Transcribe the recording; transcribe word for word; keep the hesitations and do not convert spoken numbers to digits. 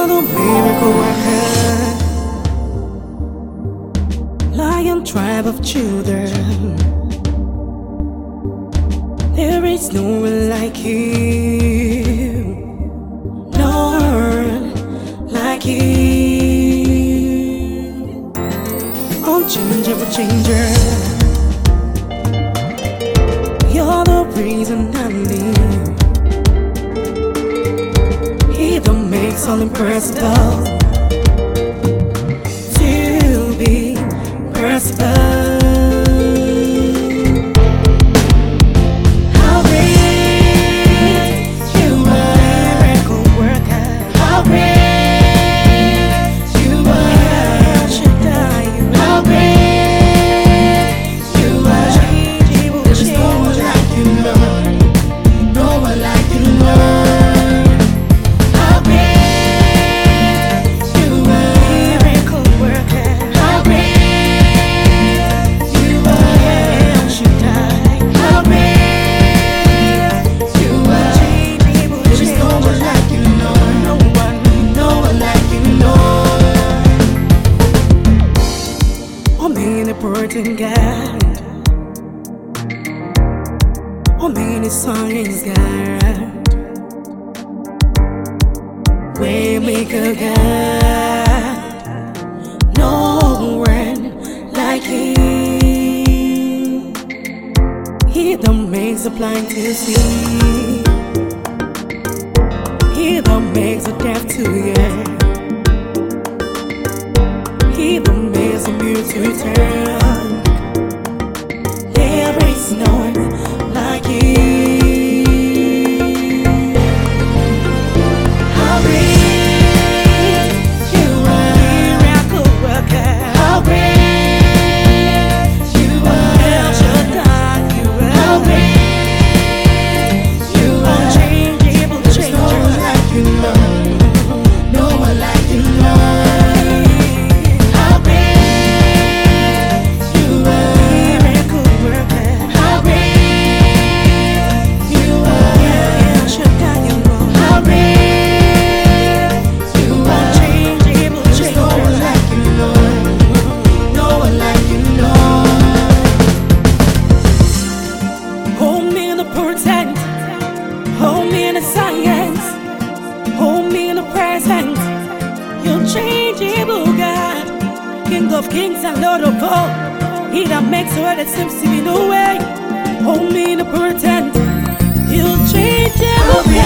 You're the miracle worker, Lion tribe of Judah. There is no one like you, no one like you. Unchangeable changer, you're the reason I live. He that makes all impossible to be possible. Omnipotent God, omniscient God, Waymaker God, no one like Him. He that makes the blind to see, He that makes the deaf to hear, He that makes the mute to return. There is no one like you. How great you are, miracle worker. How great you are, El Shaddai. You are. How great you are, unchangeable changer. No one like you, Lord. No one like you, Lord. Hold me in the science, hold me in the present. You're unchangeable God, King of kings and Lord of all. He that makes where there seems to be no way. Hold me in the present, you're unchangeable God.